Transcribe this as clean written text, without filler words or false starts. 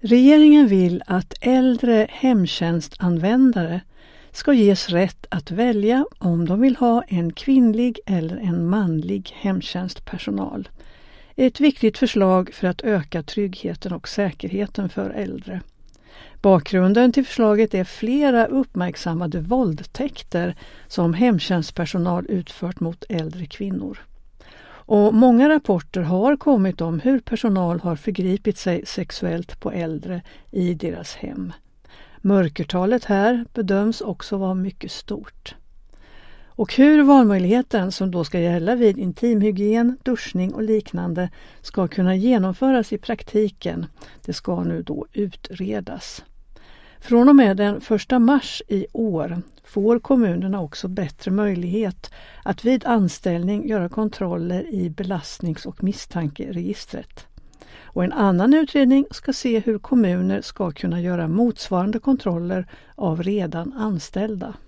Regeringen vill att äldre hemtjänstanvändare ska ges rätt att välja om de vill ha en kvinnlig eller en manlig hemtjänstpersonal. Ett viktigt förslag för att öka tryggheten och säkerheten för äldre. Bakgrunden till förslaget är flera uppmärksammade våldtäkter som hemtjänstpersonal utfört mot äldre kvinnor. Och många rapporter har kommit om hur personal har förgripit sig sexuellt på äldre i deras hem. Mörkertalet här bedöms också vara mycket stort. Och hur valmöjligheten som då ska gälla vid intimhygien, duschning och liknande ska kunna genomföras i praktiken, det ska nu då utredas. Från och med den 1 mars i år får kommunerna också bättre möjlighet att vid anställning göra kontroller i belastnings- och misstankeregistret. Och en annan utredning ska se hur kommuner ska kunna göra motsvarande kontroller av redan anställda.